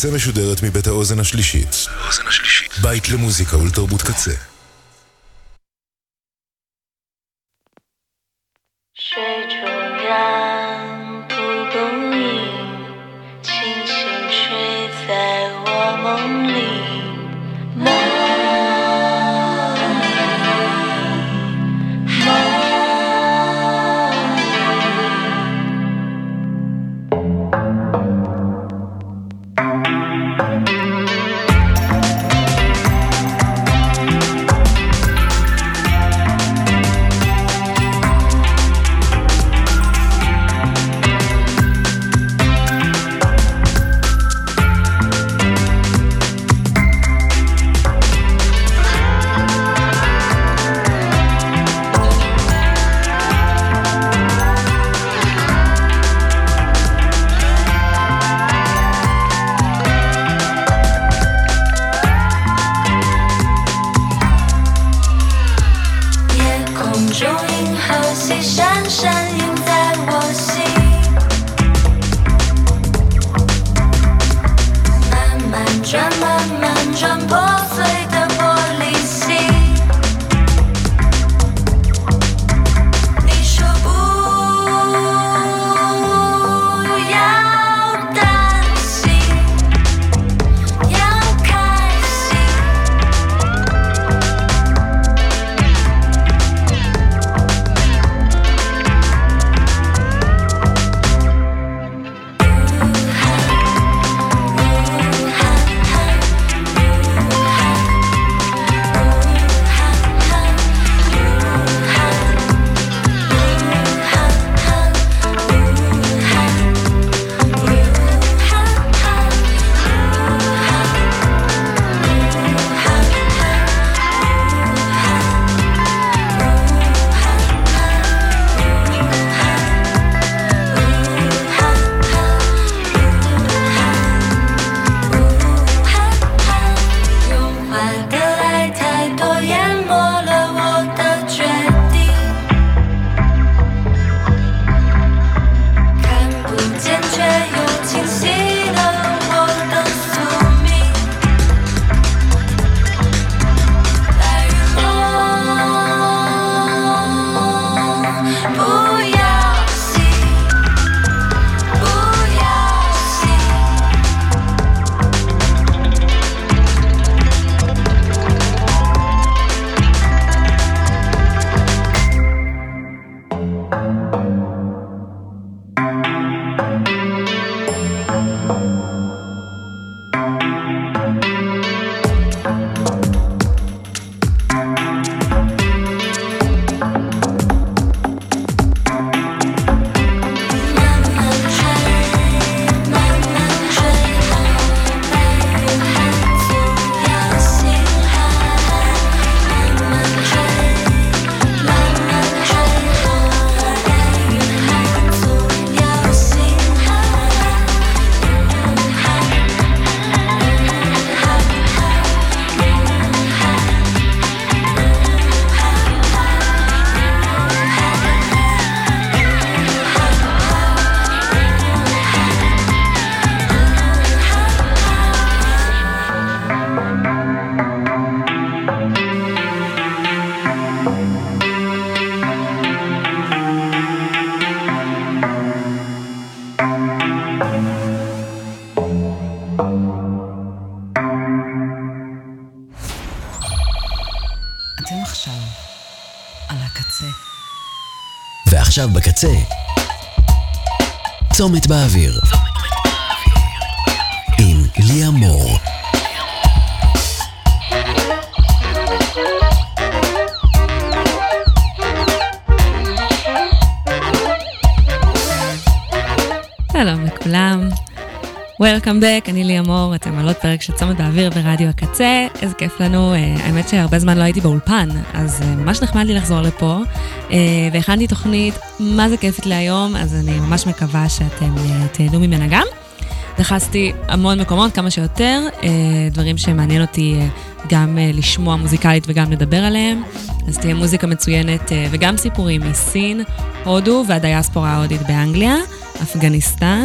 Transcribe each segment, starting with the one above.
הקצה משודרת מבית האוזן השלישית. בית למוזיקה ולתרבות קצה. ועכשיו בקצה, צומת באוויר עם ליה מור. שלום לכולם, Welcome back, אני ליה מור, אתם על עוד פרק של צומת באוויר ברדיו הקצה. איזה כיף לנו, האמת שהרבה זמן לא הייתי באולפן, אז ממש נחמד לי לחזור לפה, והכנתי תוכנית מה זה כיפת להיום, אז אני ממש מקווה שאתם תהנו ממנה גם. דחסתי המון מקומות, כמה שיותר, דברים שמעניין אותי גם לשמוע מוזיקלית וגם לדבר עליהם, אז תהיה מוזיקה מצוינת וגם סיפורים מסין, הודו והדיאספורה ההודית באנגליה, אפגניסטן,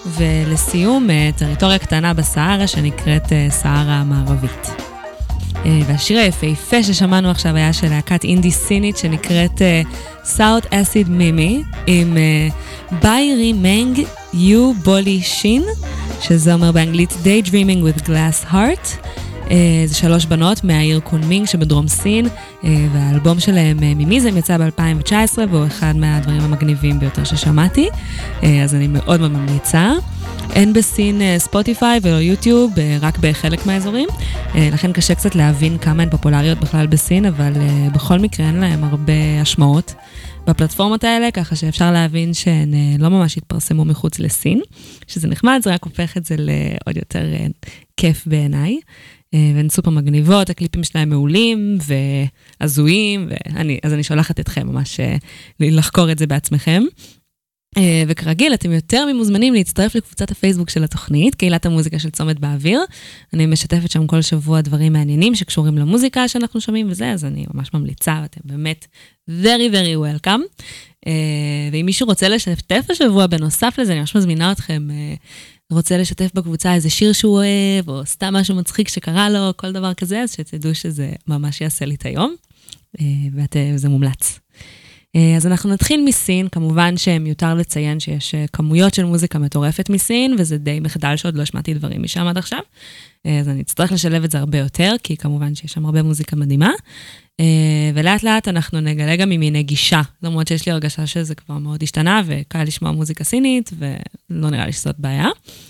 ולסיום, טריטוריה קטנה בסהרה שנקראת סהרה המערבית. והשיר היפהפה ששמענו עכשיו היה של להקת אינדי סינית שנקראת South Acid Mimi עם ביירי מנג יו בולי שין, שזה אומר באנגלית Daydreaming with Glass Heart. זה 3 בנות מהעיר קונמינג שבדרום סין, והאלבום שלהם מימיזם יצא ב-2019 והוא אחד מהדברים המגניבים ביותר ששמעתי, אז אני מאוד מאוד ממליצה. אין בסין ספוטיפיי ולא יוטיוב, רק בחלק מהאזורים, לכן קשה קצת להבין כמה הן פופולריות בכלל בסין, אבל בכל מקרה אין להם הרבה השמעות בפלטפורמות האלה, ככה שאפשר להבין שהן לא ממש התפרסמו מחוץ לסין, שזה נחמד, זה רק הופך את זה לעוד יותר כיף בעיניי, והן סופר מגניבות, הקליפים שלהם מעולים ועזויים, אז אני שולחת אתכם ממש לחקור את זה בעצמכם. וכרגיל, אתם יותר ממוזמנים להצטרף לקבוצת הפייסבוק של התוכנית, קהילת המוזיקה של צומת באוויר. אני משתפת שם כל שבוע דברים מעניינים שקשורים למוזיקה שאנחנו שומעים וזה, אז אני ממש ממליצה, ואתם באמת very very welcome. ואם מישהו רוצה לשתף השבוע בנוסף לזה, אני ממש מזמינה אתכם, רוצה לשתף בקבוצה איזה שיר שהוא אוהב, או סתם משהו מצחיק שקרה לו, כל דבר כזה, אז שתדעו שזה ממש יעשה לי את היום, וזה מומלץ. אז אנחנו נתחיל מסין, כמובן שמיותר לציין שיש כמויות של מוזיקה מטורפת מסין, וזה די מחדל שעוד לא שמעתי דברים משם עד עכשיו, אז אני אצטרך לשלב את זה הרבה יותר, כי כמובן שיש שם הרבה מוזיקה מדהימה, ולאט לאט אנחנו נגלה גם ממיני גישה, למרות שיש לי הרגשה שזה כבר מאוד השתנה, וקל לשמוע מוזיקה סינית, ולא נראה לי שזאת בעיה.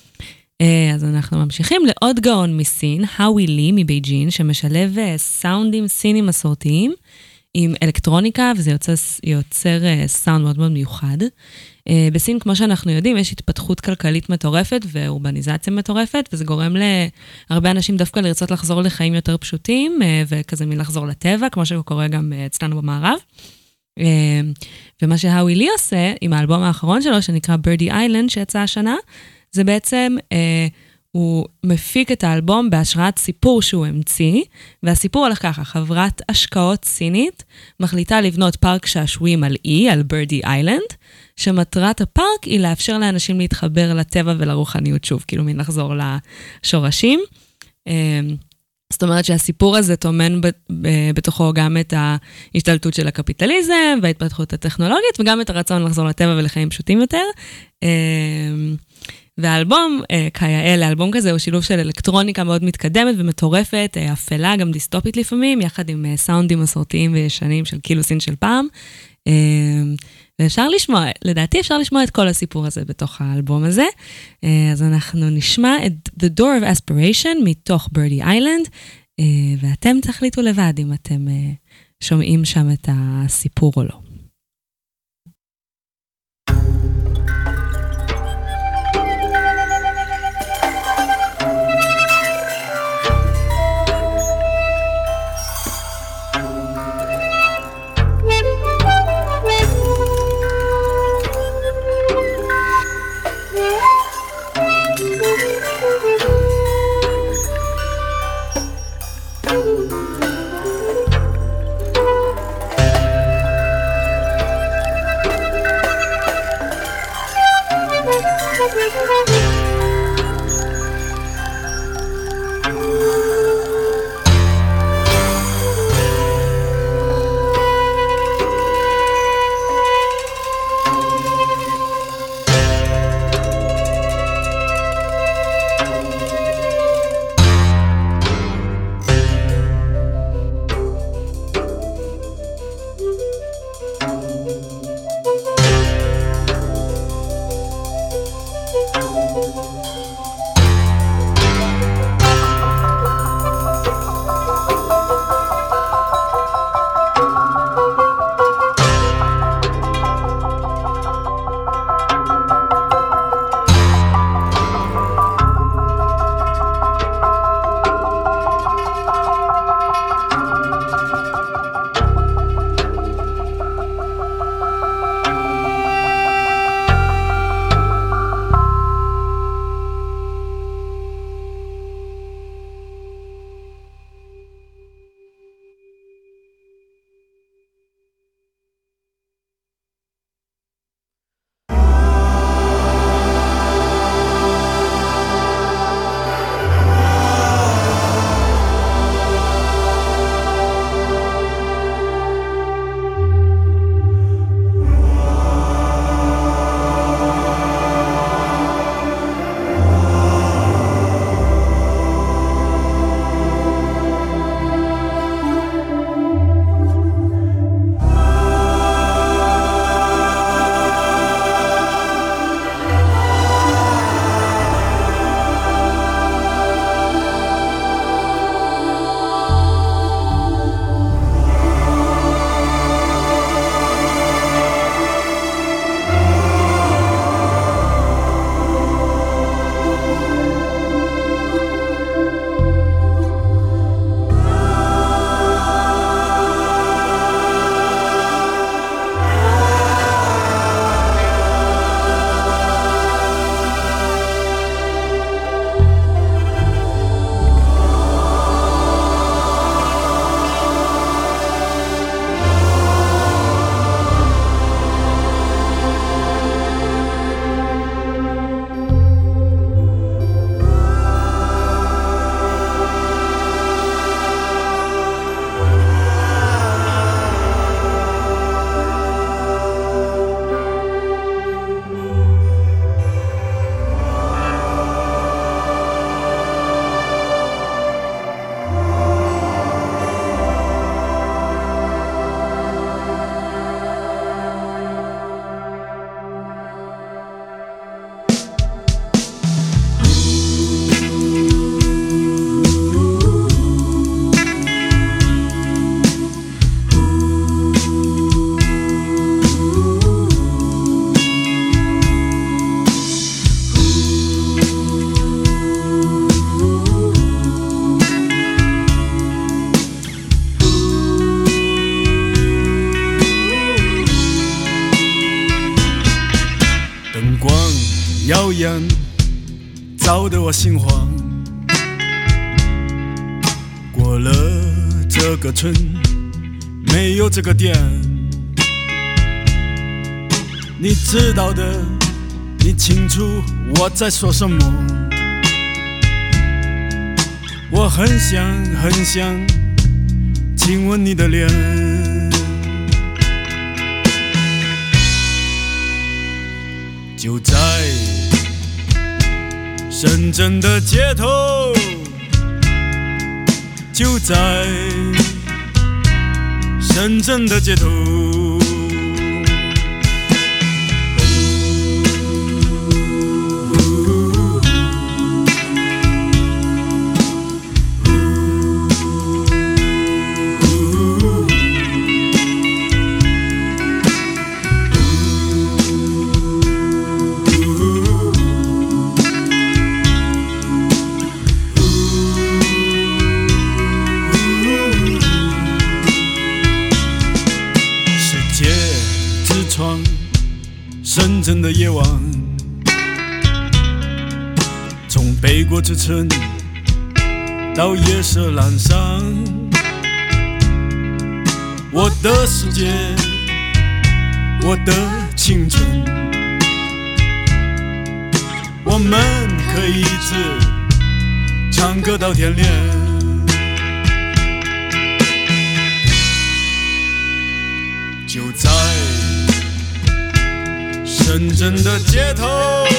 אז אנחנו ממשיכים לעוד גאון מסין, האווי לי מבייג'ין, שמשלב סאונדים סינים מסורתיים, עם אלקטרוניקה, וזה יוצר סאונד מאוד מאוד מיוחד. בסין, כמו שאנחנו יודעים, יש התפתחות כלכלית מטורפת ואורבניזציה מטורפת, וזה גורם להרבה אנשים דווקא לרצות לחזור לחיים יותר פשוטים, וכזה מלחזור לטבע, כמו שקורה גם אצלנו במערב. ומה שהאווי לי עושה, עם האלבום האחרון שלו, שנקרא Birdie Island, שיצא השנה, זה בעצם הוא מפיק את האלבום בהשראת סיפור שהוא המציא, והסיפור הולך ככה, חברת השקעות סינית מחליטה לבנות פארק שעשועים על אי, על ברדי איילנד, שמטרת הפארק היא לאפשר לאנשים להתחבר לטבע ולרוחניות שוב, כאילו מן לחזור לשורשים. זאת אומרת שהסיפור הזה תומן בתוכו גם את ההשתלטות של הקפיטליזם, וההתפתחות הטכנולוגית, וגם את הרצון לחזור לטבע ולחיים פשוטים יותר. והאלבום, כיאה, האלבום כזה הוא שילוב של אלקטרוניקה מאוד מתקדמת ומטורפת, אפלה, גם דיסטופית לפעמים, יחד עם סאונדים מסורתיים וישנים של כאילו סין של פעם. ואפשר לשמוע, לדעתי אפשר לשמוע את כל הסיפור הזה בתוך האלבום הזה. אז אנחנו נשמע את The Door of Aspiration מתוך Birdie Island, ואתם תחליטו לבד אם אתם שומעים שם את הסיפור או לא. 耀眼，照得我心慌。过了这个村，没有这个店，你知道的，你清楚我在说什么。我很想很想亲吻你的脸，就在深圳的街头，就在深圳的街头。深圳的夜晚，从北国之城到夜色阑珊，我的世界，我的青春，我们可以一直唱歌到天亮。就在深圳的街头，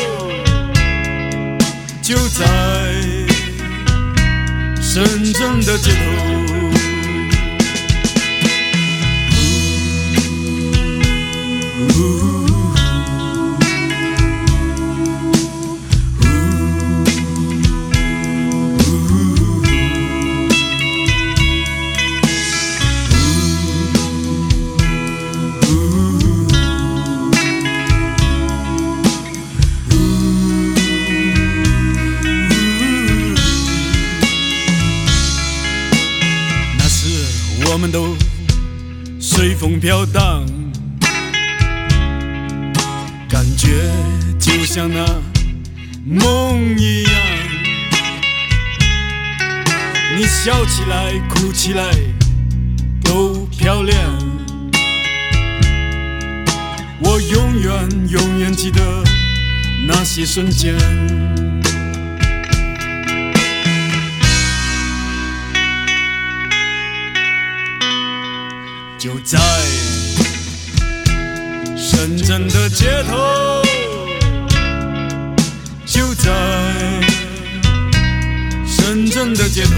就在深圳的街头。我们都随风飘荡，感觉就像那梦一样。你笑起来哭起来都漂亮，我永远永远记得那些瞬间。就在深圳的街头，就在深圳的街头。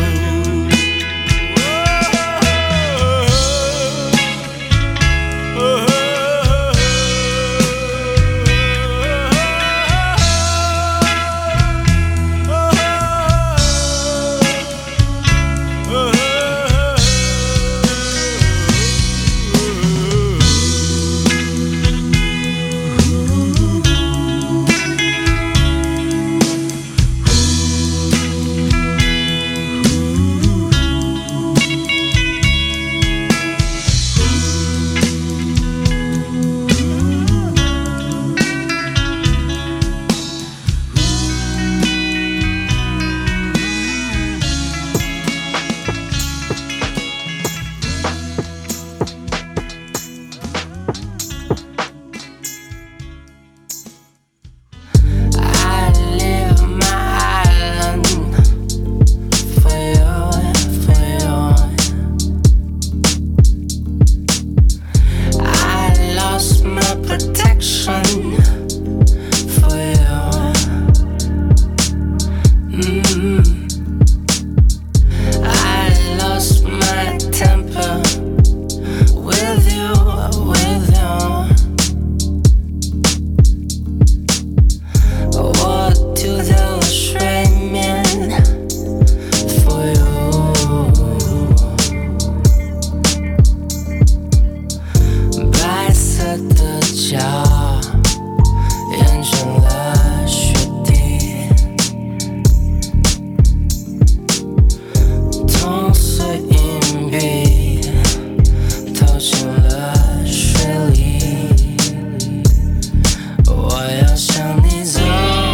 向你走。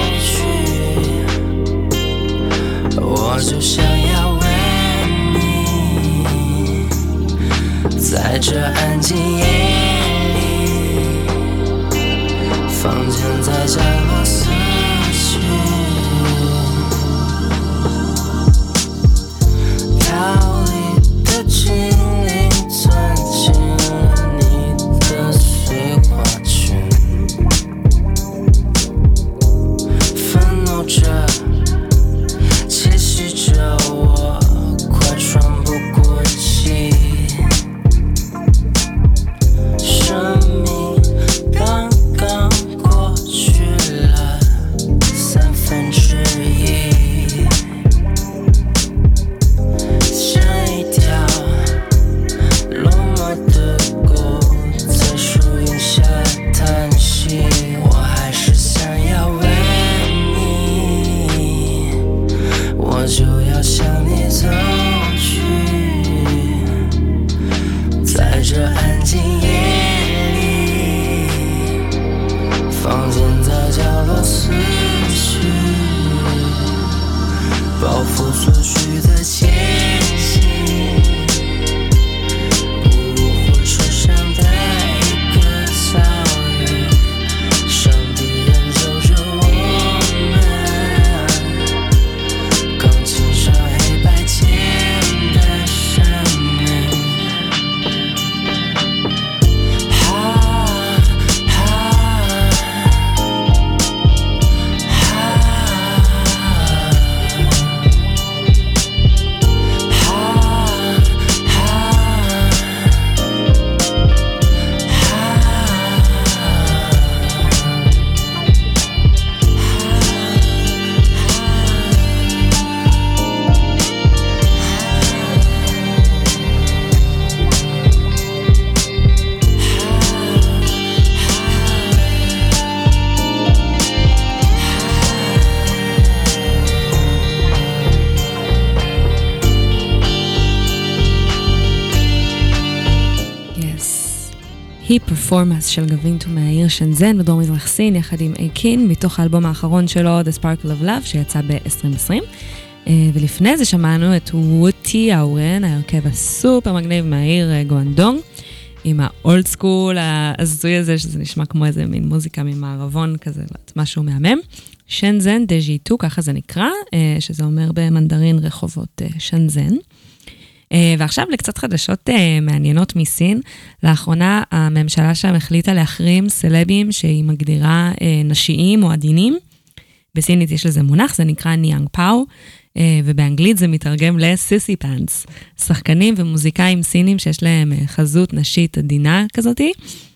就想要问你，在这安静夜里，房间在角落死去，逃离的精灵钻进了你的碎花裙，愤怒着窃喜着我快喘不过气，生命刚刚过去了1/3，像一条落寞的狗在树荫下叹息，我还是想要问你，我就要向你走去，在这安静夜里，房间在角落死去，报复所需的前行，步入火车上的一个草原，上帝演奏着我们钢琴上黑白键的声音，哈哈 היא פרפורמנס של גווינטו מהעיר שנזן בדרום מזרח סין יחד עם אייקין מתוך האלבום האחרון שלו The Sparkle of Love שיצא ב-2020, ולפני זה שמענו את ווטי האורן, ההרכב הסופר מגניב מהעיר גואנדונג עם האולד סקול הזוי הזה שזה נשמע כמו איזה מין מוזיקה ממערבון כזה, משהו מהמם. שנזן דז'יטו, ככה זה נקרא, שזה אומר במנדרין רחובות שנזן. ועכשיו לקצת חדשות מעניינות מסין. לאחרונה הממשלה שם החליטה להחרים סלבים שהיא מגדירה נשיים או עדינים. בסינית יש לזה מונח, זה נקרא ניאנג פאו, ובאנגלית זה מתרגם לסיסי פאנס. שחקנים ומוזיקאים סינים שיש להם חזות נשית עדינה כזאתי.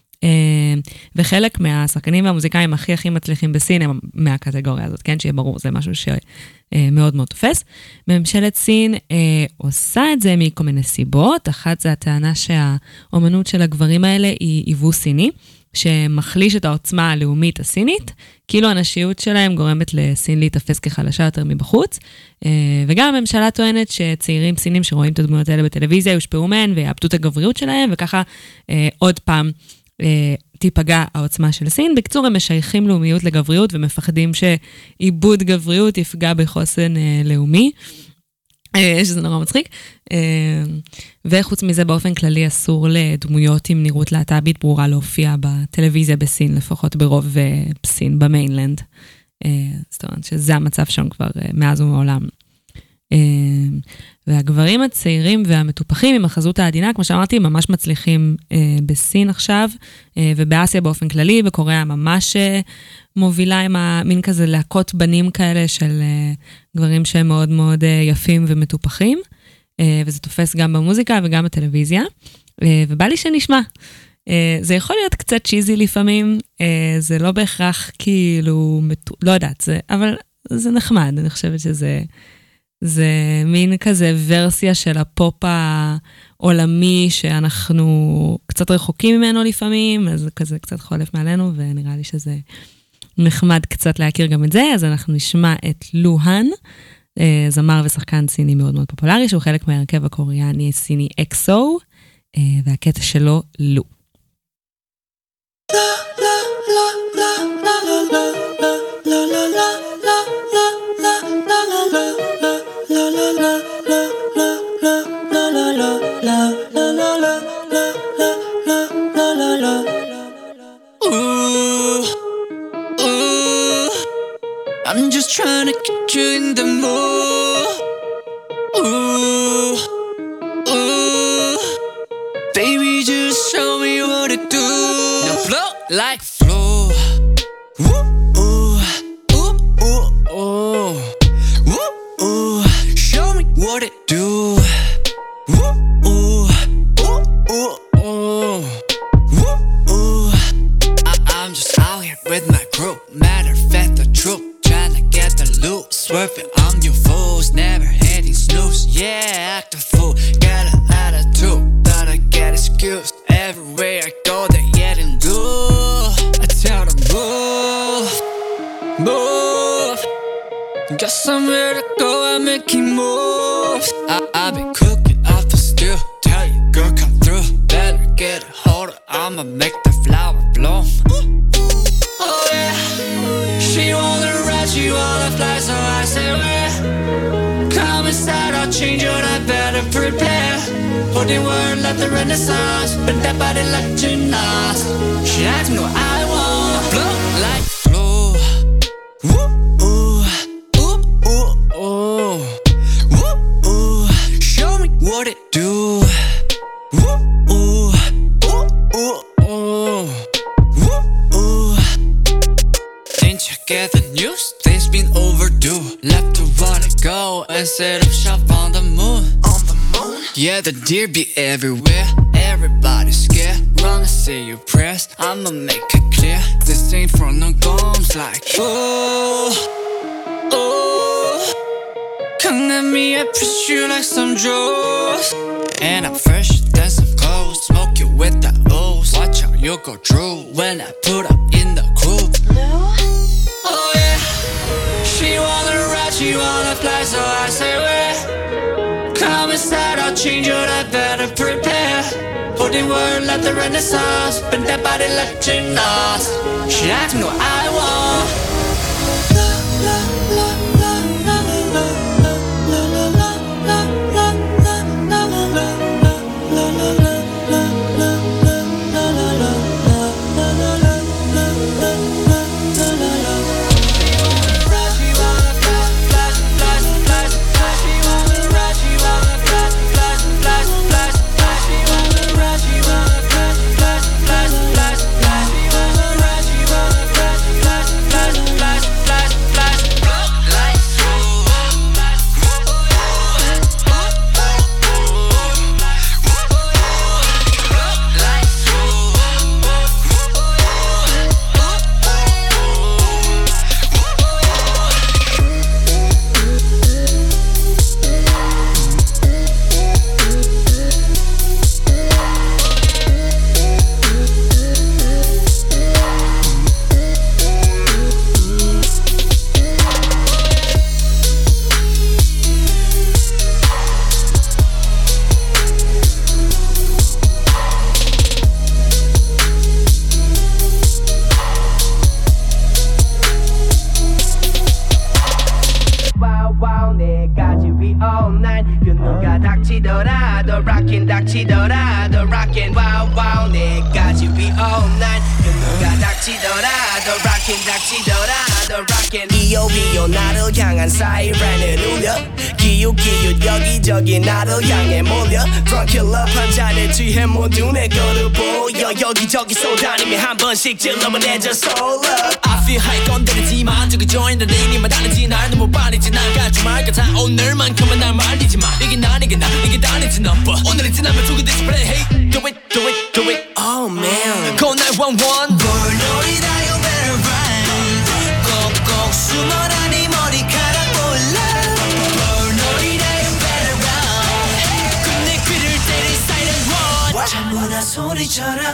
וחלק מהשחקנים והמוזיקאים הכי מצליחים בסין הם מהקטגוריה הזאת, כן? שיהיה ברור, זה משהו שמאוד מאוד תופס. ממשלת סין עושה את זה מכל מיני סיבות. אחת זה הטענה שהאומנות של הגברים האלה היא עיוו סיני, שמחליש את העוצמה הלאומית הסינית, כאילו הנשיות שלהם גורמת לסין להתאפס כחלשה יותר מבחוץ, וגם הממשלה טוענת שצעירים סינים שרואים את הדמויות האלה בטלוויזיה יושפעו מהן ויאבדו את הגבריות שלהם, וככה עוד פעם תיפגע העוצמה של סין. בקצור, הם משייכים לאומיות לגבריות ומפחדים שעיבוד גבריות יפגע בחוסן לאומי, שזה נורא מצחיק. וחוץ מזה באופן כללי אסור לדמויות עם נראות להט"בית ברורה להופיע בטלוויזיה בסין, לפחות ברוב סין במיינלנד. זאת אומרת שזה המצב שם כבר מאז ומעולם. והגברים הצעירים והמטופחים עם החזות העדינה, כמו שאמרתי, ממש מצליחים בסין עכשיו, ובאסיה באופן כללי, בקוריאה ממש מובילה עם מין כזה להקות בנים כאלה של גברים שהם מאוד מאוד יפים ומטופחים, וזה תופס גם במוזיקה וגם בטלוויזיה, ובא לי שנשמע. זה יכול להיות קצת צ'יזי לפעמים, זה לא בהכרח כאילו, לא יודעת, אבל זה נחמד, אני חושבת שזה... זה מין כזה ורסיה של הפופ העולמי שאנחנו קצת רחוקים ממנו לפעמים, אז כזה קצת חולף מעלינו, ונראה לי שזה נחמד קצת להכיר גם את זה. אז אנחנו נשמע את לוהן, זמר ושחקן סיני מאוד מאוד פופולרי, שהוא חלק מהרכב הקוריאני סיני אקסו, והקטע שלו לו. La la I'm just trying to get you in the mood. Ooh, ooh. Baby, just show me what to do. Now blow like flow. Ooh, ooh, ooh, ooh, ooh. Ooh, ooh. Show me what to do. Ooh, ooh, ooh, ooh, ooh. Ooh, ooh. I'm just out here with my crew. Matter of fact, the truth. Tryna get the loot. Swerving on your fools. Never hitting snooze. Yeah, act a fool. Got an attitude. But I get excuse. Everywhere I go, they're getting loose. I tell them move, move. Got somewhere to go, I'm making moves. I've been cooking up the stew. Tell you, girl, come through. Better get a hold of, I'ma make the flower bloom. Oh yeah. She wanna ride, she wanna fly, so I say where? Come inside, I'll change your life, better prepare. Put in word like the Renaissance, but that body like gymnast. She asks me what I want, blow like flow. Woo, ooh, ooh, ooh, ooh. Woo, ooh, show me what it do. Woo, ooh, ooh, ooh, ooh. Woo, ooh. Didn't you get the news? Things been overdue. Left to wanna go and set up shop on the moon. Yeah, the deer be everywhere. Everybody's scared. Run and say your prayers. I'ma make it clear. This ain't for no gums like oh, oh. Come at me, I push you like some drugs. And I'm fresher than some clothes. Smoke you with the O's. Watch how you go through when I put up in the groove. Oh yeah. She wanna ride, she wanna fly, so I say where? Come inside, I'll change your life, better prepare. Put in word like the Renaissance, bend that body like gymnast. She asks me what I want. La la la la la la la la la la la la la la la la la 닥치더라도 rockin' 닥치더라도 rockin' wow wow 내까지 be all night 그 누가 닥치더라도 rockin' 닥치더라도 rockin' 비오 나를 향한 사이렌을 울려 기웃기웃 여기저기 나를 향해 몰려 Drunk love 한 잔에 취해 모두 내 거를 보여 여기저기 쏘다니며 한 번씩 질러보내줘 soul up I feel high 건드리지만 저기 join the name 다르지 날 너무 빨리 지나가지 말 같아 오늘만큼은 날 말리지 마 이게 나 이게 다르지 너 오늘이 지나면 두개 디스플레이 Hey do it do it do it Oh man Call 911 불놀이다 you better run 꼭꼭 숨어라 네 머리카락 올라 불놀이다 you better run 끝내 귀를 때린 silent run 전부 다 소리쳐라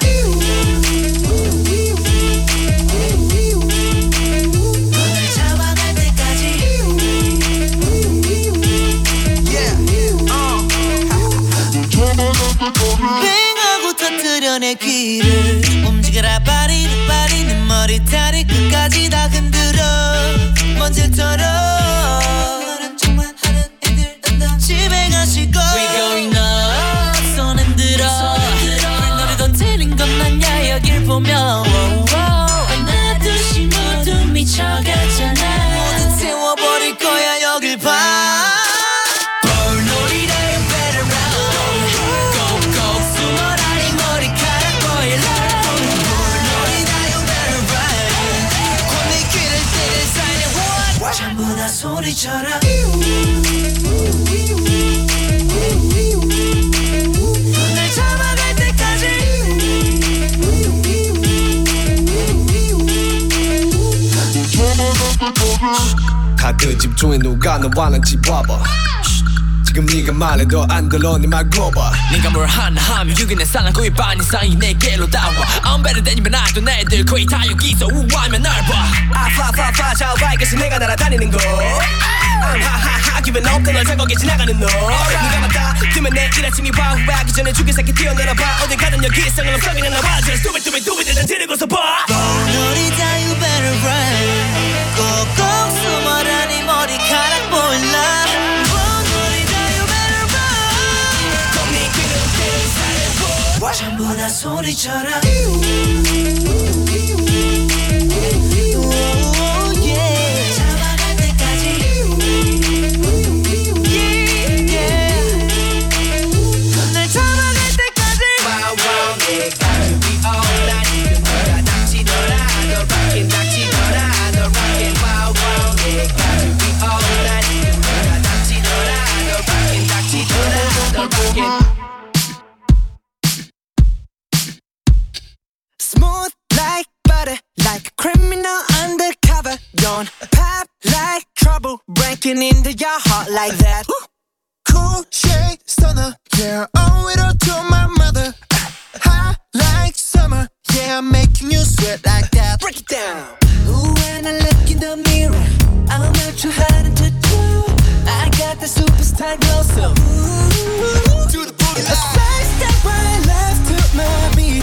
뱅하고 터뜨려 내 귀를 움직여라 파리를 파리는 머리털이 끝까지 다 흔들어 먼지처럼 너랑 정말 하는 애들 난다 집에 가시고 We going up 손 흔들어 불놀이도 틀린 것만야 여길 보면 하나 둘씩 모두 미쳐갔잖아 소리처럼 날 잡아갈 때까지 가끔 집중해 누가 너와는 집와봐 지금 네가 말해도 안 들어 네 말 거봐 네가 뭘 하나 하면 유기는 사람 거의 반 이상이 내게로 나와 I'm better than you but 나도 내들 거의 다 여기서 우아하면 날 봐 아파파파 저 밝아서 내가 날아다니는 거 하하하하 기분 없던 널 저거기 지나가는 너 네가 맞다 뜨면 내일 아침이 와 후회하기 전에 죽일 새끼 뛰어내려봐 어딜 가든 여기 있어는 없어 그냥 나와 Just do it do it do it 일단 데리고서 봐 너리다 you better run 꼭꼭 숨어라 네 머리카락 보일라 전부 다 소리처럼 잡아갈 때까지 날 잡아갈 때까지 Wow wow 내가 준비 all night 누가 닥치더라 너 rockin' 닥치더라 너 rockin' Wow wow 내가 준비 all night 누가 닥치더라 너 rockin' 닥치더라 너 rockin' Smooth like butter, like a criminal undercover. Don't pop like trouble, breaking into your heart like that. Cool shade stunner, yeah, owe it all to my mother. Hot like summer, yeah, I'm making you sweat like that. Break it down. Ooh, when I look in the mirror, I'm not too hard to do. I got the superstar glow, so ooh, do the boogie line. A side step right left to my beat.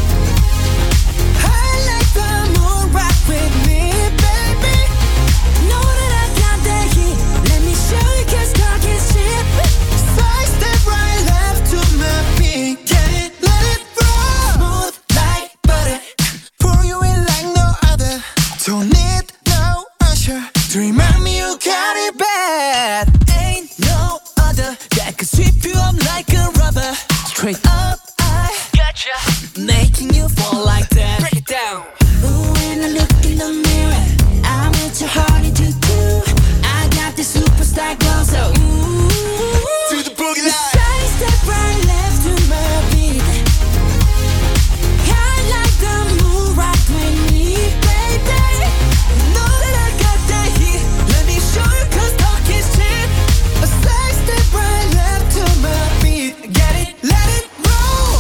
Rock with me, baby. Know that I got that heat. Let me show you 'cause talk is cheap. Side step right left to my beat. Get it, let it roll. Smooth like butter. Pour you in like no other. Don't need no usher to remind me you got it bad. Ain't no other that could sweep you up like a rubber. Straight up, I gotcha. Making you fall like that. Break it down. When I look in the mirror, I'm at your heart to do. I got the superstar glow, so ooh, to the boogie line. Side step right left to my beat. I like the moon rock with me, baby. Know that I got that heat. Let me show you 'cause talk is cheap. A side step right left to my beat. Get it, let it roll.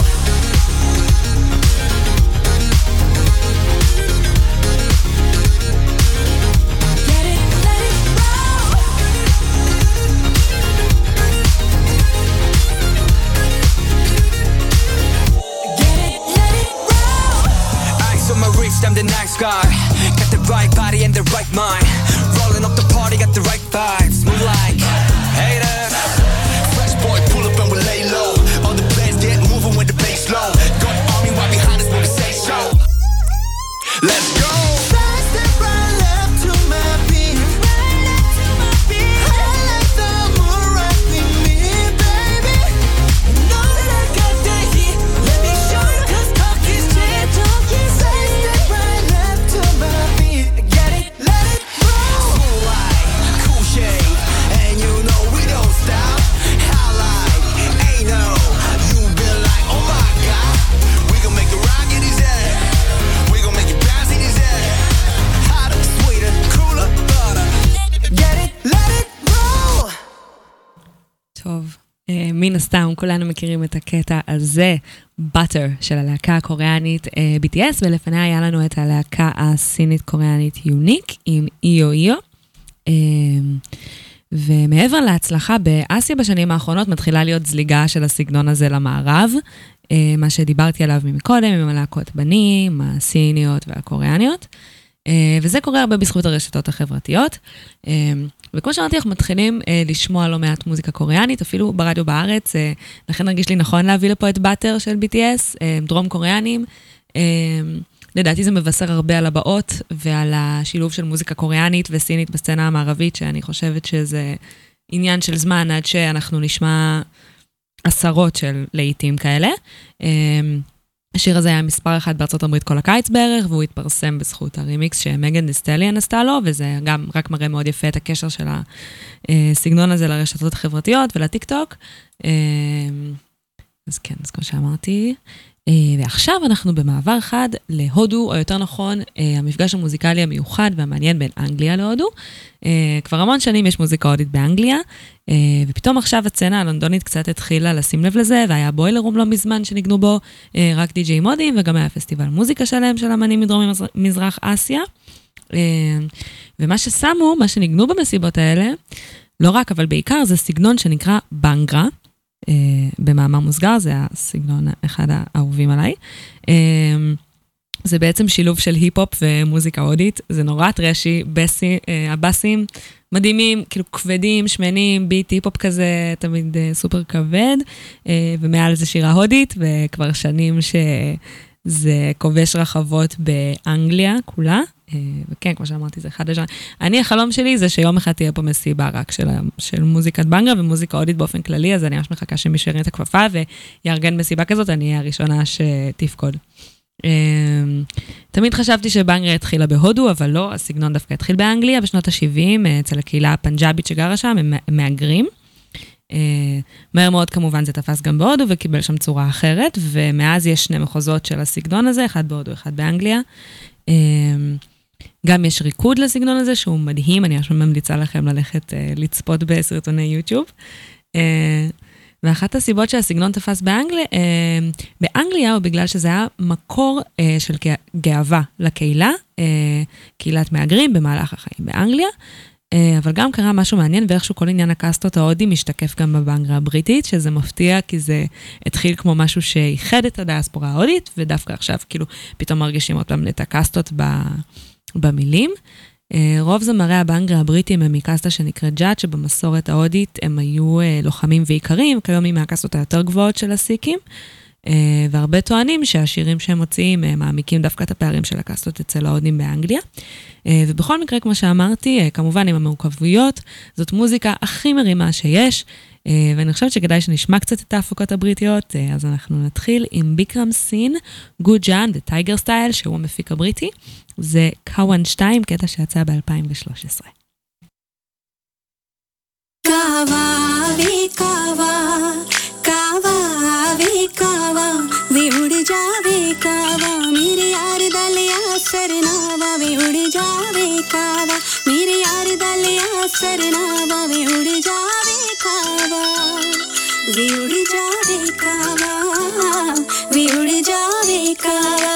I'm the nice guy. Got the right body and the right mind. Rolling up the party, got the right vibes. Move like haters. Fresh boy pull up and we lay low. All the players get moving with the bass low. Got the army right behind us when we say so. Let's go. Side step right left to my beat. Right left to my beat. I like the moon rock with me, baby. Know that I got that heat. Let me show you 'cause talk is cheap. Side step right left to my beat. Get it, let it roll. Cool like, cool shade, and you know we don't stop. How like, ain't no, you been like, oh my god. We gon' make it rock in his head. We gon' make it bounce in his head. Hotter, sweeter, cooler, butter. Get it, let it roll. טוב, מן הסתם כולנו מכירים את הקטע הזה, Butter של הלהקה הקוריאנית BTS, ולפני היה לנו את הלהקה הסינית קוריאנית יוניק עם איו איו. ומעבר להצלחה באסיה בשנים האחרונות מתחילה להיות זליגה של הסגנון הזה למערב, מה שדיברתי עליו מקודם עם הלהקות בנים, הסיניות והקוריאניות. וזה קורה הרבה בזכות הרשתות החברתיות. וכמו שאמרתי, אנחנו מתחילים לשמוע לא מעט מוזיקה קוריאנית, אפילו ברדיו בארץ, לכן הרגיש לי נכון להביא לפה את באטר של BTS, דרום קוריאנים. לדעתי זה מבשר הרבה על הבאות ועל השילוב של מוזיקה קוריאנית וסינית בסצנה המערבית, שאני חושבת שזה עניין של זמן עד שאנחנו נשמע עשרות של לעיתים כאלה. השיר הזה היה מספר 1 בארצות הברית כל הקיץ בערך, והוא התפרסם בזכות הרימיקס שמגן די סטליאן עשתה לו, וזה גם רק מראה מאוד יפה את הקשר של הסגנון הזה לרשתות החברתיות ולטיק טוק. אז כן, אז כמו שאמרתי, ועכשיו אנחנו במעבר אחד להודו, או יותר נכון, המפגש המוזיקלי המיוחד והמעניין בין אנגליה להודו. כבר המון שנים יש מוזיקה הודית באנגליה, ופתאום עכשיו הצצנה הלונדונית קצת התחילה לשים לב לזה, והיה בוילר רום לא מזמן שניגנו בו רק די-ג'יי הודים, וגם היה פסטיבל מוזיקה שלם של אמנים מדרום מזרח אסיה. ומה ששמו, מה שניגנו במסיבות האלה, לא רק, אבל בעיקר זה סגנון שנקרא בנגרה, במאמר מוסגר, זה הסגנון אחד האהובים עליי. זה בעצם שילוב של היפ-הופ ומוזיקה הודית, זה נורא טרשי, הבאסים מדהימים, כאילו כבדים, שמנים, ביט היפ-הופ כזה, תמיד סופר כבד, ומעל זה שירה הודית, וכבר שנים שזה כובש רחבות באנגליה כולה, וכן, כמו שאמרתי, זה אחד השנים. החלום שלי זה שיום אחד תהיה פה מסיבה רק של מוזיקת בנגרה ומוזיקה הודית באופן כללי, אז אני ממש מחכה שמישהו ירים את הכפפה ויארגן מסיבה כזאת, אני אהיה הראשונה שתפקוד. תמיד חשבתי שבנגרה התחילה בהודו, אבל לא, הסגנון דווקא התחיל באנגליה בשנות ה-70, אצל הקהילה הפנג'אבית שגרה שם, הם מהגרים. מהר מאוד כמובן זה תפס גם בהודו וקיבל שם צורה אחרת, ומאז יש 2 מחוזות של הסגנון הזה, אחד בהודו, אחד באנגליה. גם יש ריקוד לסגנון הזה שהוא מדהים, אני ממליצה לכם ללכת לצפות בסרטוני יוטיוב. ואחת הסיבות שהסגנון תפס באנגליה הוא בגלל שזה היה מקור של גאווה לקהילה, קהילת מהגרים במהלך החיים באנגליה, אבל גם קרה משהו מעניין, ואיכשהו כל עניין הקאסטות ההודי משתקף גם בבנגרה הבריטית, שזה מפתיע, כי זה התחיל כמו משהו שיחד את הדיאספורה ההודית, ודווקא עכשיו כאילו פתאום מרגישים אותם את הקאסטות במילים. רוב זמרי הבנגרה הבריטים הם מקאסטה שנקראת ג'אט, שבמסורת ההודית הם היו לוחמים ועיקרים, כיום הם מהקאסטות היותר גבוהות של הסיקים, והרבה טוענים שהשירים שהם מוציאים מעמיקים דווקא את הפערים של הקאסטות אצל ההודים באנגליה. ובכל מקרה, כמו שאמרתי, כמובן עם המורכבויות, זאת מוזיקה הכי מרימה שיש, ואני חושבת שכדאי שנשמע קצת את ההפקות הבריטיות, אז אנחנו נתחיל עם ביקרם סין, גוד ג'אן, The Tiger Style, שהוא המפיק הבריטי, זה קאוואן 2, קטע שיצא ב-2013. कावा वे कावा वे उड़ जावे कावा मेरे यार दलिया सरनावा वे उड़ जावे कावा मेरे यार दलिया सरनावा वे उड़ जावे कावा वे उड़ जावे कावा वे उड़ जावे कावा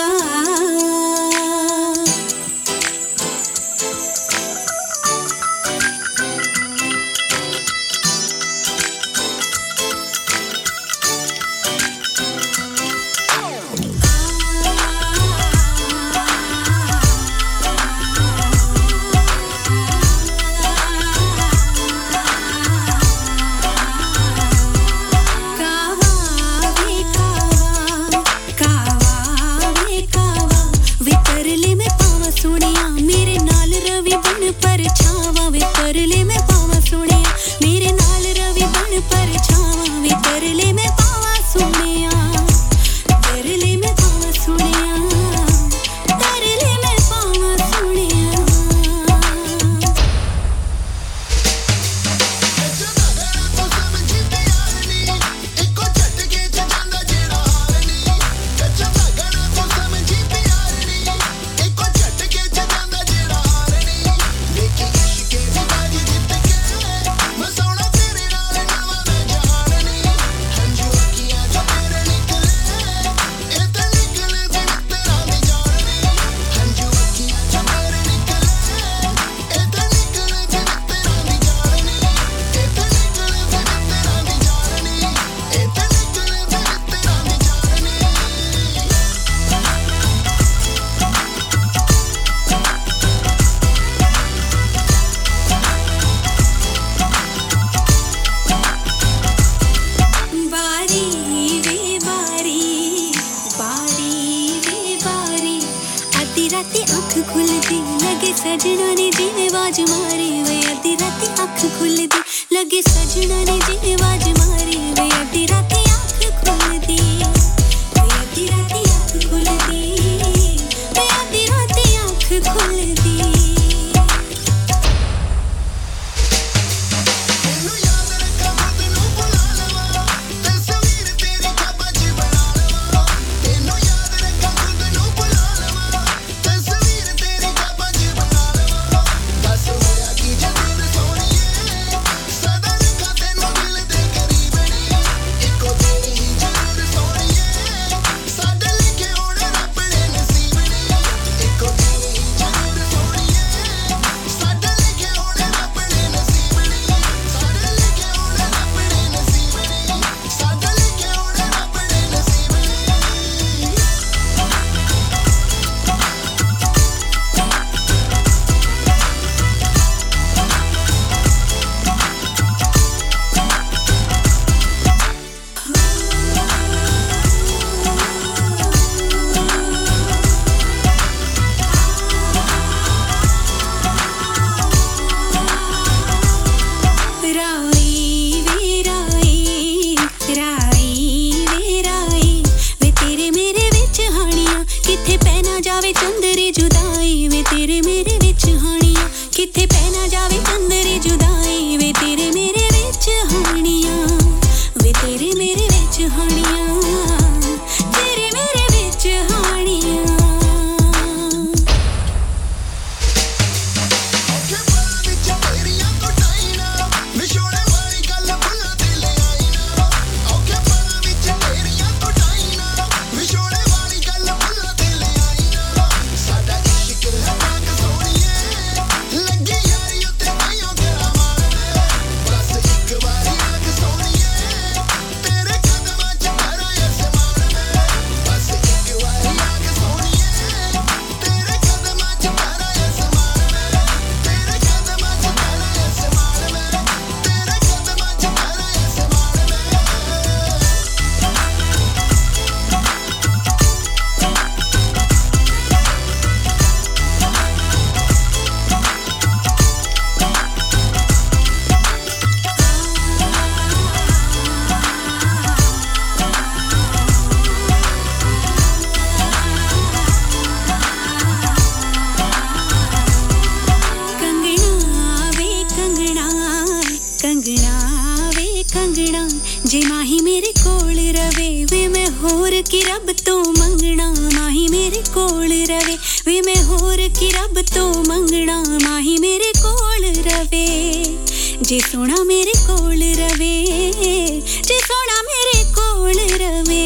ਪੈ ਨਾ ਜਾਵੇ ਅੰਦਰੀ ਜੁਦਾਈ ਵੇ ਤੇਰੇ ਮੇਰੇ ਵਿੱਚ ਹੋਣੀਆਂ ਵੇ ਤੇਰੇ ਮੇਰੇ ਵਿੱਚ ਹੋਣੀਆਂ ਤੇਰੇ ਮੇਰੇ ਵਿੱਚ ਹੋਣੀਆਂ ਜੇ ਮਾਹੀ ਮੇਰੇ ਕੋਲ ਰਵੇ ਵੇ ਮੈਂ ਹੋਰ ਕੀ ਰੱਬ ਤੋਂ ਮੰਗਣਾ ਮਾਹੀ ਮੇਰੇ ਕੋਲ ਰਵੇ ਵੇ ਮੈਂ ਹੋਰ ਕੀ ਰੱਬ ਤੋਂ ਮੰਗਣਾ ਮਾਹੀ ਮੇਰੇ ਕੋਲ ਰਵੇ ਜੇ ਸੋਹਣਾ ਮੇਰੇ ਕੋਲ ਰਵੇ ਜੇ ਸੋਹਣਾ ਮੇਰੇ ਕੋਲ ਰਵੇ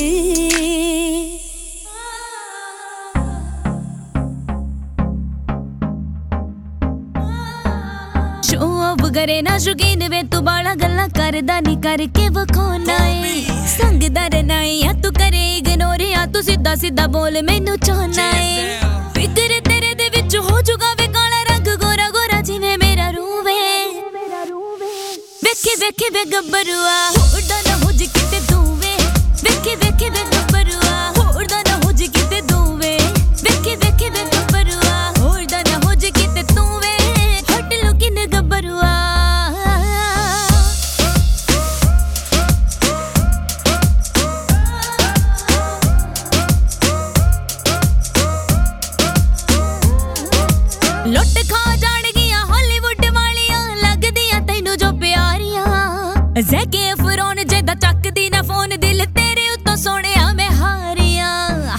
करे ना शौकीन वे तू बाला गल्ला करदा नी करके वखोना है संगदा रहना है या तू करे इग्नोर या तू सीधा सीधा बोल मैनू चाहना है फिक्र तेरे दे विच हो जुगा वे काला रंग गोरा गोरा जिवें मेरा रूह वे वेखे वेखे वे गब्बरुआ उड़दा ना हो जी किते तू वे वेखे वेखे वे गब्बरुआ उड़दा ना हो जी किते तू वे वेखे वेखे वे गब्बरुआ उड़दा ना हो जी किते तू वे हट लो किन गब्बरुआ लुट खा जाणगियां हॉलीवुड वालियां लगदियां तैनू जो प्यारियां ज़ैके अफरोन जेदा चकदी ना फोन दिल तेरे उत्तों सोहणिया मैं हारियां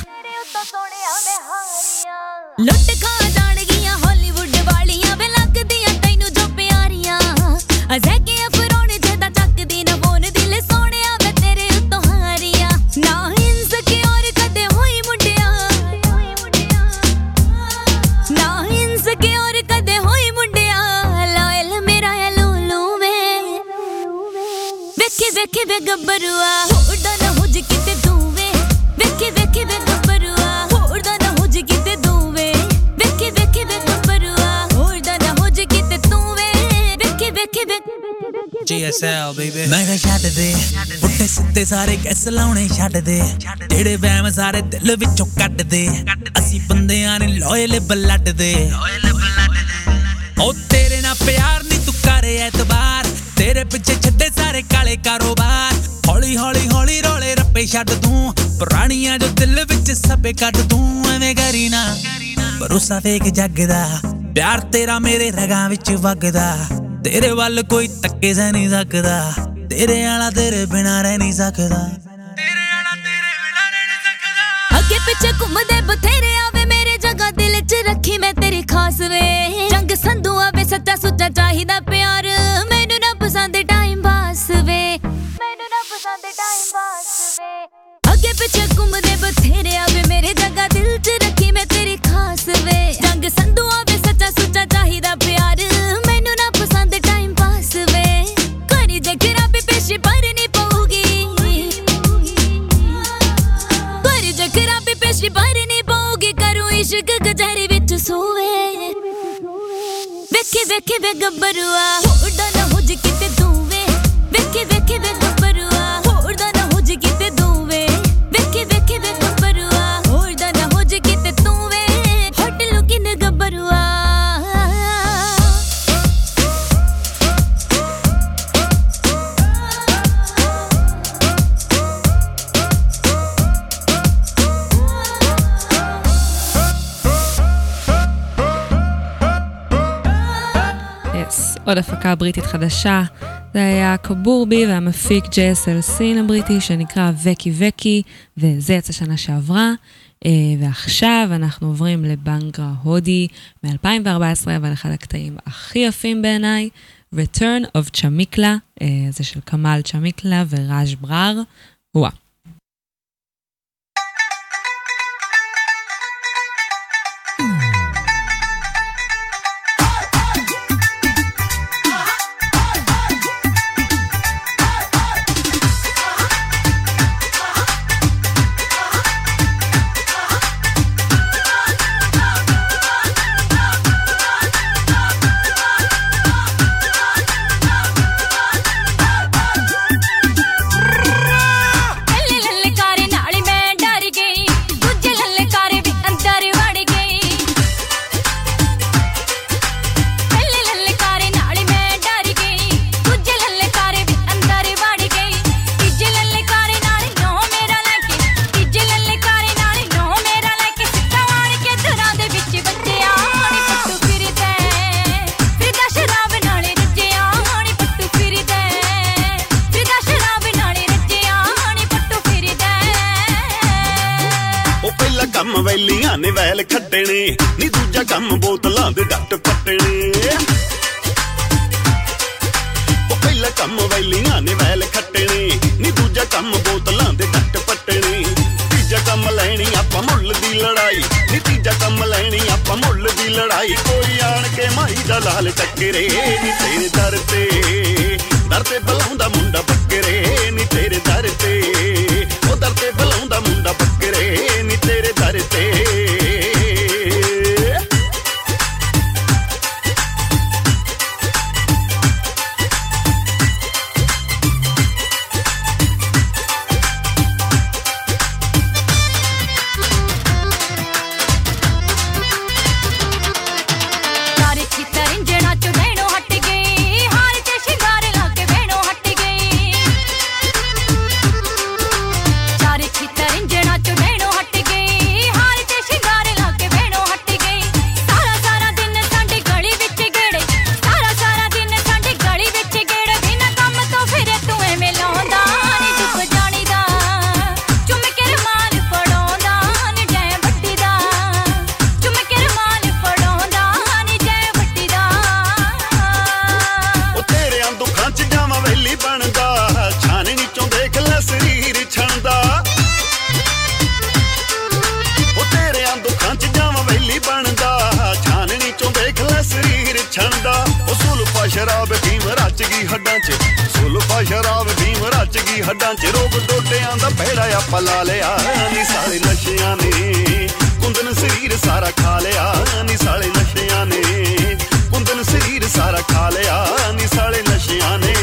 लुट खा जाणगियां हॉलीवुड वालियां वे लगदियां तैनू जो प्यारियां ज़ैके अफरोन जेदा चकदी ना फोन दिल सोहणिया मैं तेरे उत्तों हारियां ना इनसिक्योर कदे होई मुंडिया ना इनसिक्योर कदे होई मुंडिया लायल मेरा है लूलू में वेखे वेखे वे गब्बरुआ उड़दा ना हो जी किते तू वे वेखे वेखे वे गब्बरुआ उड़दा ना हो जी किते तू वे वेखे वेखे वे गब्बरुआ उड़दा ना हो जी किते तू वे वेखे वेखे वे GSL baby मैं कह छੱਡ दे ਉੱਤੇ ਸਿੱਧੇ ਸਾਰੇ ਕਿਸ ਲਾਉਣੇ ਛੱਡ ਦੇ ਜਿਹੜੇ ਵਹਿਮ ਸਾਰੇ ਦਿਲ ਵਿੱਚੋਂ ਕੱਢ ਦੇ ਅਸੀਂ ਬੰਦਿਆਂ ਨੇ ਲੋਇਲ ਬਲੱਡ ਦੇ ਉਹ ਤੇਰੇ ਨਾਲ ਪਿਆਰ ਨਹੀਂ ਤੂੰ ਕਰੇ ਐਤਬਾਰ ਤੇਰੇ ਪਿੱਛੇ ਛੱਡੇ ਸਾਰੇ ਕਾਲੇ ਕਾਰੋਬਾਰ ਹੌਲੀ ਹੌਲੀ ਹੌਲੀ ਰੋਲੇ ਰੱਪੇ ਛੱਡ ਦੂੰ ਪੁਰਾਣੀਆਂ ਜੋ ਦਿਲ ਵਿੱਚ ਸਭੇ ਕੱਢ ਦੂੰ ਐਵੇਂ ਕਰੀ ਨਾ ਭਰੋਸਾ ਵੇਖ ਜੱਗ ਦਾ ਪਿਆਰ ਤੇਰਾ ਮੇਰੇ ਰਗਾਂ ਵਿੱਚ ਵਗਦਾ ਤੇਰੇ ਵੱਲ ਕੋਈ ਤੱਕੇ ਜਾ ਨਹੀਂ ਸਕਦਾ ਤੇਰੇ ਵਾਲਾ ਤੇਰੇ ਬਿਨਾ ਰਹਿ ਨਹੀਂ ਸਕਦਾ ਤੇਰੇ ਵਾਲਾ ਤੇਰੇ ਬਿਨਾ ਰਹਿ ਨਹੀਂ ਸਕਦਾ ਅੱਗੇ ਪਿੱਛੇ ਘੁੰਮਦੇ ਬਥੇਰੇ ਆਵੇ ਮੇਰੇ ਜਗ੍ਹਾ ਦਿਲ 'ਚ ਰੱਖੀ ਮੈਂ ਤੇਰੀ ਖਾਸ ਵੇ ਜੰਗ ਸੰਧੂ ਆਵੇ ਸੱਚਾ ਸੁੱਚਾ ਚਾਹੀਦਾ ਪਿਆਰ ਮੈਨੂੰ ਨਾ ਪਸੰਦ ਟਾਈਮ ਪਾਸ ਵੇ ਮੈਨੂੰ ਨਾ ਪਸੰਦ ਟਾਈਮ ਪਾਸ ਵੇ ਅੱਗੇ ਪਿੱਛੇ ਘੁੰਮਦੇ ਬਥੇਰੇ ਆਵੇ ਮੇਰੇ ਜਗ੍ਹਾ ਦਿਲ 'ਚ ਰੱਖੀ ਮੈਂ ਤੇਰੀ ਖਾਸ ਵੇ ਜੰਗ ਸੰਧੂ ਆਵੇ ਸੱਚਾ ਸੁੱਚਾ ਚਾਹੀਦਾ ਪਿਆਰ ਮੈਨੂੰ ਨਾ ਪਸੰਦ ਟਾਈਮ ਪਾਸ ਵੇ ਕਰੀ ਜੇ ਖਰਾਬੀ ਪੇਸ਼ੀ ਭਰਨੀ ਪਊਗੀ ਕਰੀ ਜੇ ਖਰਾਬੀ ਪੇਸ਼ੀ ਭਰਨੀ ਪਊਗੀ ਕਰੂ ਇਸ਼ਕ ਗਜਰੀ ਵਿੱਚ ਸੋਵੇ ਵੇਖੇ ਵੇਖੇ ਵੇ ਗੱਭਰੂਆ ਉੜਦਾ ਨਾ ਹੋ ਜੀ ਕਿਤੇ ਤੂੰ ਵੇ ਵੇਖੇ ਵੇਖੇ ਵੇ ਗੱਭਰੂਆ ਉੜਦਾ ਨਾ ਹੋ ਜੀ ਕਿਤੇ ਤੂੰ ਵੇ ਵੇਖੇ ਵੇਖੇ ਵੇ ਗੱਭਰੂਆ ਉੜਦਾ ਨਾ ਹੋ ਜੀ ਕਿਤੇ ਤੂੰ ਵੇ ਹਟ ਲੁਕਿਨ ਗੱਭਰੂਆ יס, עוד הפקה בריטית חדשה. זה היה קבורבי והמפיק JSLC הבריטי שנקרא וקי וקי, וזה יצא שנה שעברה. ועכשיו אנחנו עוברים לבנגרה הודי מ-2014, אבל אחד הקטעים הכי יפים בעיניי, Return of צ'מיקלה, זה של כמאל צ'מיקלה וראז' ברר. וואה. ਵੈਲੀਆਂ ਨੇ ਵੈਲ ਖੱਟਣੇ ਨੀ ਦੂਜਾ ਕੰਮ ਬੋਤਲਾਂ ਦੇ ਡੱਟ ਪੱਟਣੇ ਉਹ ਪਹਿਲਾ ਕੰਮ ਵੈਲੀਆਂ ਨੇ ਵੈਲ ਖੱਟਣੇ ਨੀ ਦੂਜਾ ਕੰਮ ਬੋਤਲਾਂ ਦੇ ਡੱਟ ਪੱਟਣੇ ਤੀਜਾ ਕੰਮ ਲੈਣੀ ਆਪਾਂ ਮੁੱਲ ਦੀ ਲੜਾਈ ਨੀ ਤੀਜਾ ਕੰਮ ਲੈਣੀ ਆਪਾਂ ਮੁੱਲ ਦੀ ਲੜਾਈ ਕੋਈ ਆਣ ਕੇ ਮਾਈ ਦਾ ਲਾਲ ਟੱਕਰੇ ਨੀ ਤੇਰੇ ਦਰ ਤੇ ਬਲਾਉਂਦਾ ਮੁੰਡਾ ਬੱਕਰੇ ਨੀ ਤੇਰੇ ਦਰ ਤੇ ਉਹ ਦਰ ਤੇ ਬਲਾਉਂਦਾ ਮੁੰਡਾ ਬੱਕਰੇ ਨੀ ਤੇਰੇ ਦਰ ਤੇ ਹੱਡਾਂ ਚ ਰੋਗ ਡੋਡਿਆਂ ਦਾ ਪਹਿੜਾ ਆਪਾਂ ਲਾ ਲਿਆ ਨੀ ਸਾਲੇ ਨਸ਼ਿਆਂ ਨੇ ਕੁੰਦਨ ਸਰੀਰ ਸਾਰਾ ਖਾ ਲਿਆ ਨੀ ਸਾਲੇ ਨਸ਼ਿਆਂ ਨੇ ਕੁੰਦਨ ਸਰੀਰ ਸਾਰਾ ਖਾ ਲਿਆ ਨੀ ਸਾਲੇ ਨਸ਼ਿਆਂ ਨੇ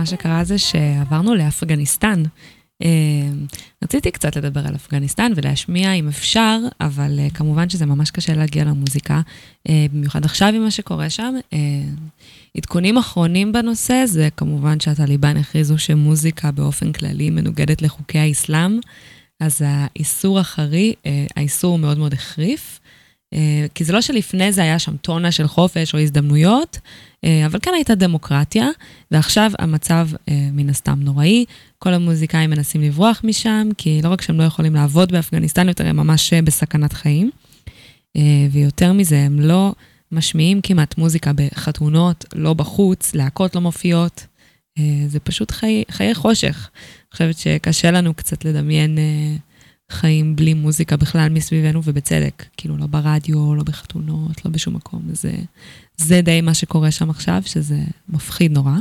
שקרה זה שעברנו לאפגניסטן. רציתי קצת לדבר על אפגניסטן ולהשמיע אם אפשר, אבל כמובן שזה ממש קשה להגיע למוזיקה, במיוחד עכשיו עם מה שקורה שם. עדכונים אחרונים בנושא זה כמובן שהטליבן הכריזו שמוזיקה באופן כללי מנוגדת לחוקי האסלאם, אז האיסור מאוד מאוד החריף, כי זה לא שלפני זה היה שם טונה של חופש או הזדמנויות, אבל כאן הייתה דמוקרטיה, ועכשיו המצב מן הסתם נוראי, כל המוזיקאים מנסים לברוח משם, כי לא רק שהם לא יכולים לעבוד באפגניסטן, יותר הם ממש בסכנת חיים, ויותר מזה הם לא משמיעים כמעט מוזיקה בחתונות, לא בחוץ, להקות לא מופיעות, זה פשוט חיי חושך. אני חושבת שקשה לנו קצת לדמיין חיים בלי מוזיקה בכלל מסביבנו, ובצדק, כאילו לא ברדיו, לא בחתונות, לא בשום מקום. זה די מה שקורה שם עכשיו, שזה מפחיד נורא.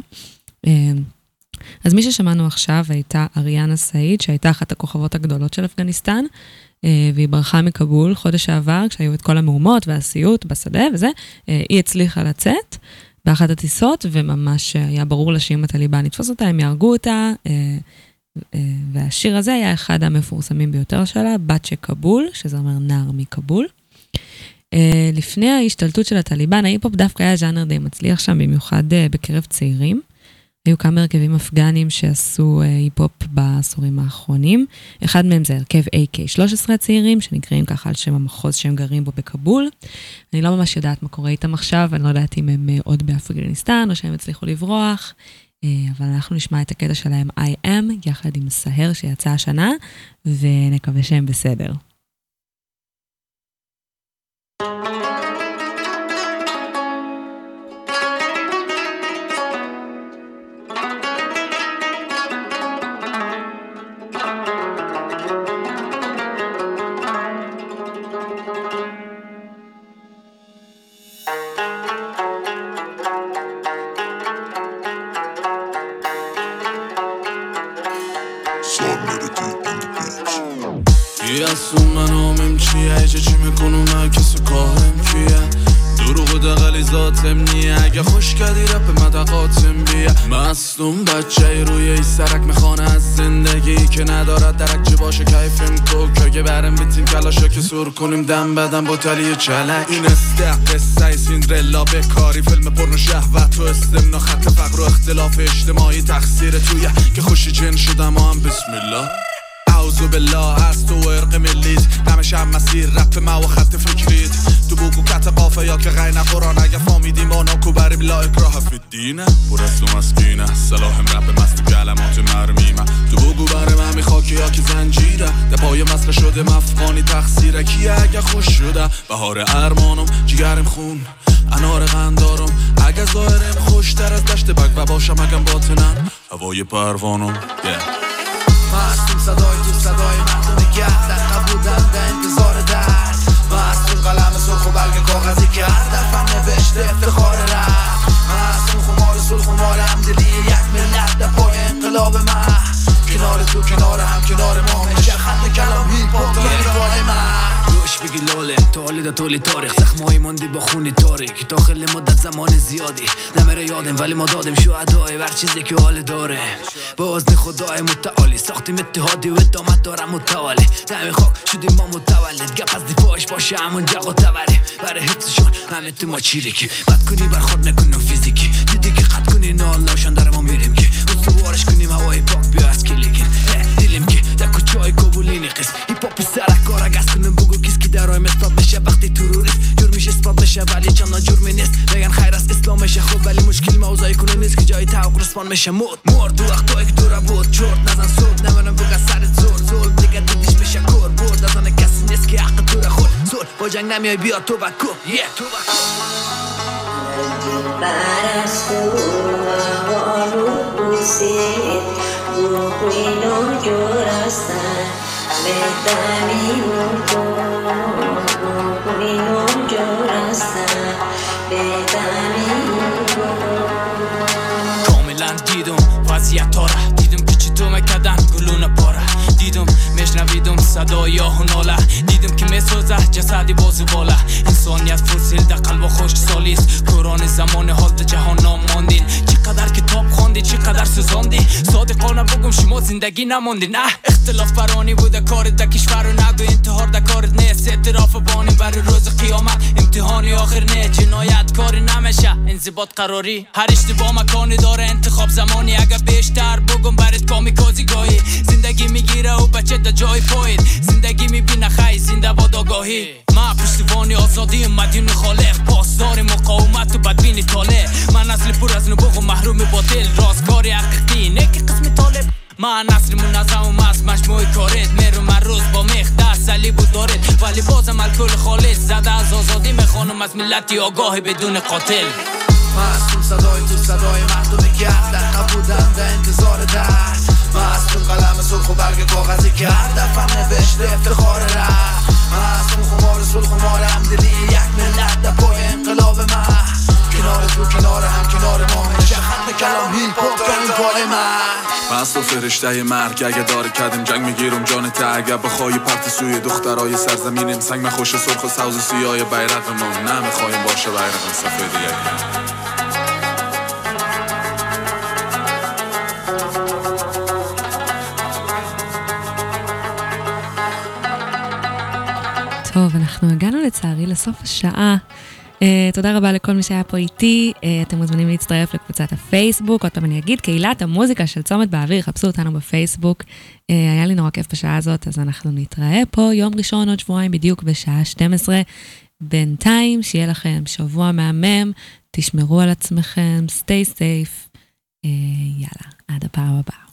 אז מי ששמענו עכשיו הייתה אריאנה סעיד, שהייתה אחת הכוכבות הגדולות של אפגניסטן, והיא ברחה מקבול חודש שעבר, כשהיו את כל המהומות והסיוט בשדה וזה, היא הצליחה לצאת באחת הטיסות, וממש היה ברור לה שאם הטליבן יתפוס אותה, הם יהרגו אותה, והשיר הזה היה אחד המפורסמים ביותר שלה, בצ'ה קבול, שזה אומר נער מקבול. לפני ההשתלטות של הטליבן, ההיפ-הופ דווקא היה ז'אנר די מצליח שם, במיוחד בקרב צעירים. היו כמה הרכבים אפגנים שעשו היפ-הופ בעשורים האחרונים. אחד מהם זה הרכב AK-13 הצעירים, שנקראים ככה על שם המחוז שהם גרים בו בקבול. אני לא ממש יודעת מה קורה איתם עכשיו, אני לא יודעת אם הם עוד באפגניסטן, או שהם הצליחו לברוח, אבל אנחנו נשמע את הקטע שלהם I am, יחד עם סהר שיצא השנה, ונקווה שהם בסדר. مصدوم بچه روی ای سرک میخوانه از زندگی که ندارد درک چه باشه کیفیم کوک که برم بیتیم کلاشا که سور کنیم دم بدم با تلی چلک این استق قصه ای سیندرلا به کاری فیلم پرنو شهوت و استمنا خط فقر و اختلاف اجتماعی تقصیر تویه که خوشی جن شدم و هم بسم الله اعوذ بالله از تو ارق ملیت همش هم مسیر رپ ما و خط فکریت تو بگو کت قافه یا که غیر قرآن اگه فامیدی مانا کو بریم لا اکراه فی الدینه برست و مسکینه سلاح رپ مست کلمات مرمیمه تو بگو بریم همی خاکی یا که زنجیره دپای مسخه شده مفقانی تقصیره کیه اگه خوش شده بهار ارمانم جگرم خون انار قندارم اگه ظاهرم خوشتر از دشت بگ و باشم اگم باطنن هوای پروانم مستیم صدای تو صدای مردم گردن نبودن به انتظار درد مستیم قلم سرخ و بلگ کاغذی کرد در فن نوشته افتخار رفت مستیم خمار سل خمار همدلی یک ملت در پای انقلاب من کنار تو کنار هم کنار ما میشه خط کلام هیپ هاپ تو میوای من روش بگی لاله تولید طولی تاریخ زخمایی موندی با خونی تاریک داخل مدت زمان زیادی نمیره یادم ولی ما دادیم شهدای بر چیزی که حال داره بازنی خدای متعالی ساختیم اتحادی و ادامت دارم متوالی زمین خاک شدیم ما متولد گپ از دیپاش باشه همون جغ و توری برای حفظشون همه تو ما چیریکی بد کنی برخورد نکنیم فیزیکی دیدی که قد کنی نال نوشان در ما میریم که استوارش کنیم هوای پاک بیا از کلیکن دیلیم که در کوچای کابولینی قسم هیپ هاپی سرک کارا گس کنیم بگو کیس کی درای مستاد بشه وقتی تروریست جرمش اثبات بشه ولی چندان جرمی نیست بگن خیر است اسلامشه خوب ولی مشکل موضوعی کنه نیست که جای توقع رسپان میشه مرد تو وقتایی که دورا بود چرت نزن صوت نمونم بگه سرت زور زول دیگه دیدیش بشه کور برد از آن کسی نیست که حق تو را خود زور با جنگ نمیای بیا تو بکو تو کاملا دیدم وضعیت ها را دیدم که چی تو مکدن گلون پاره دیدم مشنویدم صدای آه و ناله دیدم که میسوزه جسدی بازو بالا انسانیت فسیل در قلب خوش سالیست کوران زمان حالت جهان ناماندین چقدر کتاب خوندی چقدر سوزاندی صادقانه بگم شما زندگی نماندی نه اختلاف برانی بوده کارت در کشور و نگو انتحار در کارت نیست اعتراف بانیم برای روز قیامت امتحانی آخر نه جنایت کاری نمیشه انضباط قراری هر اشتباه مکانی داره انتخاب زمانی اگه بیشتر بگم برات کامیکازی گاهی زندگی میگیره و بچه در جای پایید زندگی میبینه خیلی زنده باد آگاهی ما پشتیبانی آزادی مدین خالق پاسدار مقاومت و بدبینی طالع من نسل پر از نبوغ و محروم باطل رازکاری حقیقی نه که قسم طالب ما نسل منظم و مست مجموعی کارت میرو من روز با میخ دست صلیب و دارد ولی بازم الکل خالص زده از آزادی میخوانم از ملتی آگاه بدون قاتل مستون صدای تو صدای مردمی که در بودم در انتظار درد مستون قلم سرخ و برگ کاغذی که هر دفعه نوشته افتخار رفت مستون خمار سرخ خمار همدلی یک ملت در پای انقلاب من کنار تو کنار هم کنار ما میشه خط کلام هیپ هاپ کنیم پای من مست و فرشته مرگ اگه داره کردیم جنگ میگیرم جانت اگه بخوای پرت سوی دخترای سرزمینم سنگ من خوش سرخ و سوز و سیاه بیرق ما نمیخوایم باشه بیرق سفیدی טוב, אנחנו הגענו לצערי לסוף השעה. תודה רבה לכל מי שהיה פה איתי. אתם מוזמנים להצטרף לקבוצת הפייסבוק. עוד פעם אני אגיד, קהילת המוזיקה של צומת באוויר, חפשו אותנו בפייסבוק. היה לי נורא כיף בשעה הזאת, אז אנחנו נתראה פה יום ראשון עוד שבועיים בדיוק בשעה 12. בינתיים, שיהיה לכם שבוע מהמם, תשמרו על עצמכם, stay safe. יאללה, עד הפעם הבאה.